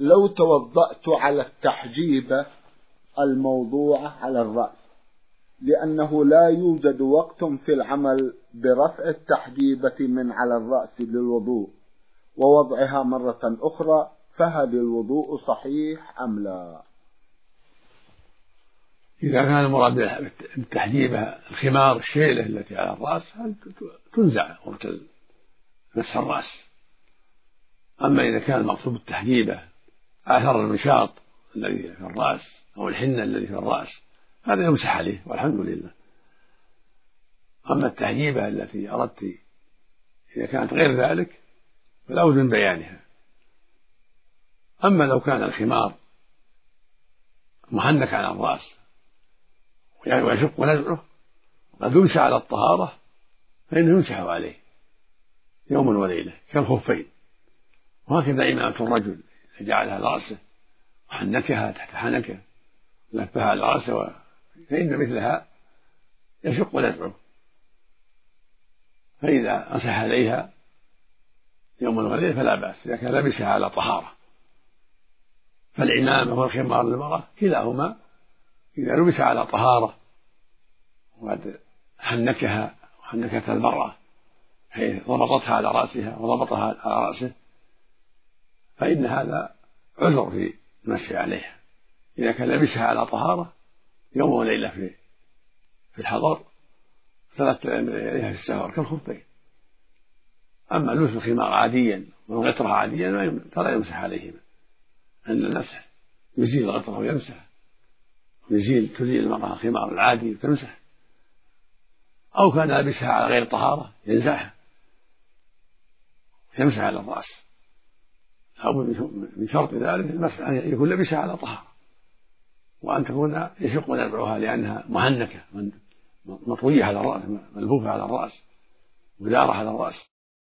لو توضأت على التحجيبة الموضوعة على الرأس، لأنه لا يوجد وقت في العمل برفع التحجيبة من على الرأس للوضوء ووضعها مرة أخرى، فهل الوضوء صحيح أم لا؟ إذا كان المراد بالتحجيبة الخمار الشيلة التي على الرأس تنزع وقت مسح الرأس. أما إذا كان المقصود بالتحجيبة آثر النشاط الذي في الرأس أو الحنة الذي في الرأس هذا يمسح عليه والحمد لله. أما التحجيبة التي أردت إذا كانت غير ذلك فلا بد من بيانها. أما لو كان الخمار محنك على الرأس ويشق نزعه وقد يمسح على الطهارة فإنه يمسح عليه يوم وليلة كالخفين. وهكذا إمامة الرجل جعلها على رأسه وحنكها تحت حنكه لفها على رأسه فإن مثلها يشق نزعه، فإذا مسح عليها يوم وليلة فلا بأس إذا كان لبسها على طهارة. فالعمامة والخمار للمرأة كلاهما إذا لبس على طهارة وقد حنكها وحنكتها المرأة حيث ضبطتها على رأسها وضبطها على رأسه فإن هذا عذر في المسح عليها. إذا كان لبسها على طهارة يوم وليلة في الحضر ثلاث إليها في السفر كالخفين. أما لبس الخمار عاديا والغطرة عاديا فلا يمسح عليهما، أن المسح يزيل الغطرة ويمسح، تزيل المرأة الخمار العادي وتمسح. أو كان لابسها على غير طهارة ينزعها يمسح على الرأس. أو من شرط ذلك المسح أن يكون لبسها على طهارة وأن تكون يشق نزعها لأنها مهنكة مطوية على الرأس ملفوفة على الرأس ودارة على الرأس.